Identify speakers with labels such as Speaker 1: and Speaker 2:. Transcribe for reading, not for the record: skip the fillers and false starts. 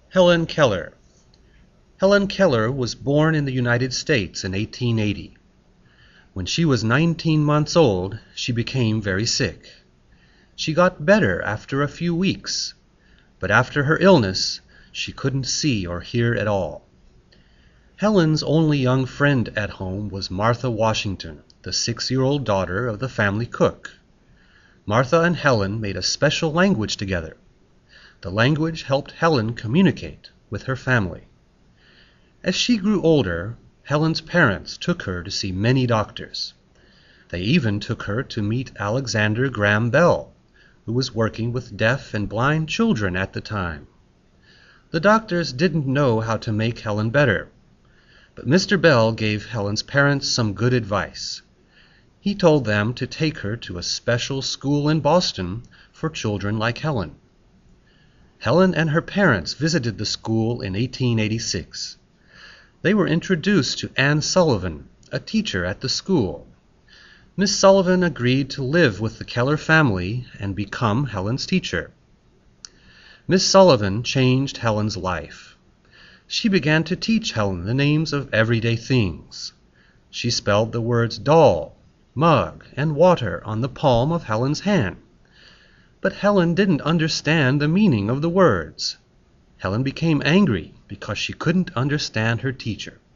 Speaker 1: Helen Keller. Helen Keller was born in the United States in 1880. When she was 19 months old, she became very sick. She got better after a few weeks, but after her illness, she couldn't see or hear at all. Helen's only young friend at home was Martha Washington, the 6-year-old daughter of the family cook. Martha and Helen made a special language together. The language helped Helen communicate with her family. As she grew older, Helen's parents took her to see many doctors. They even took her to meet Alexander Graham Bell, who was working with deaf and blind children at the time. The doctors didn't know how to make Helen better, but Mr. Bell gave Helen's parents some good advice. He told them to take her to a special school in Boston for children like Helen. Helen and her parents visited the school in 1886. They were introduced to Anne Sullivan, a teacher at the school. Miss Sullivan agreed to live with the Keller family and become Helen's teacher. Miss Sullivan changed Helen's life. She began to teach Helen the names of everyday things. She spelled the words doll, mug, and water on the palm of Helen's hand. But Helen didn't understand the meaning of the words. Helen became angry because she couldn't understand her teacher.